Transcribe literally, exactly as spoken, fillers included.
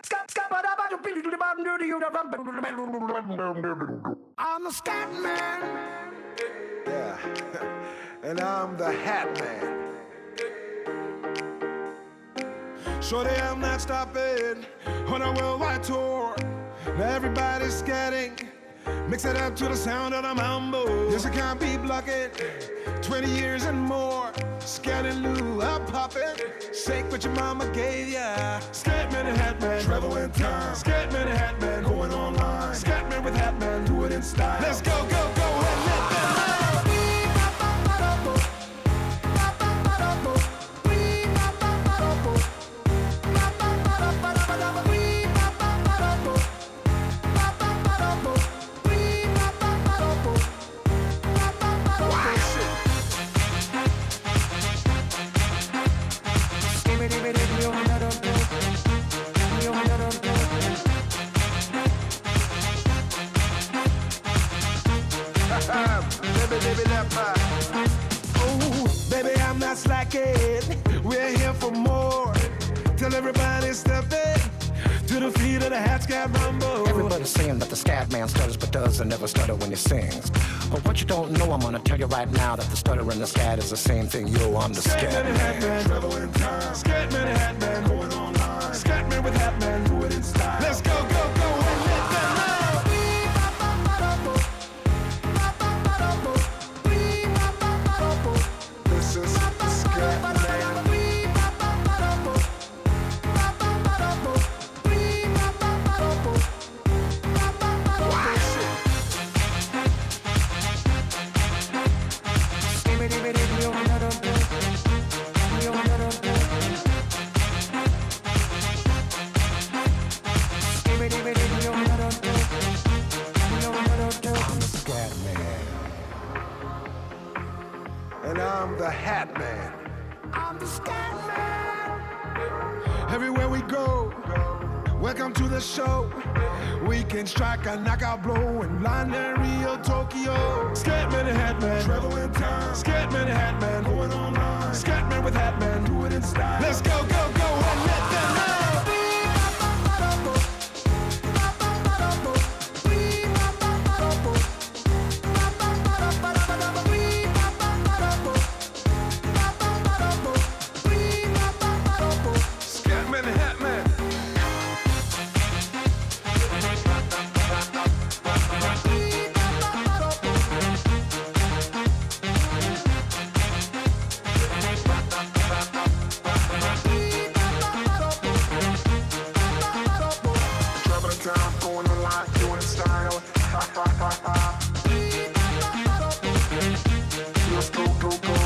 I'm the scat man. Yeah, and I'm the hat man. Shorty, I'm not stopping on a worldwide tour. Now everybody's scatting, mix it up to the sound of the mambo. Yes, I can't be blocking, twenty years and more. Scanning Lou, I'm popping. Shake what your mama gave ya. Scatman and Hatman, travel in time. Scatman and Hatman, going online. Scatman with Hatman, do it in style. Let's go, go, go, and let them know. Oh, baby, I'm not slacking. We're here for more. Tell everybody step in to the feet of the hat scat rumble. Everybody's saying that the scat man stutters but doesn't never stutter when he sings. But what you don't know, I'm gonna tell you right now that the stutter and the scat is the same thing. Yo, I'm the scat man. Hatman, travel in time. Scatman and Hatman, going online. Scatman with Hatman, do it in style. Let's go, go, go, and let them know. This is Scatman. And I'm the Hat Man. I'm the scat man. Everywhere we go, welcome to the show. We can strike a knockout blow in London, Rio, Tokyo. Scatman and Hatman, travel in time. Scatman and Hatman, going online. Scatman with Hatman, do it in style. Let's go, go, go, and let them know. Scatman and Hatman. Traveling town, going online, doing it style. Ha ha ha ha. Let's go, go, go.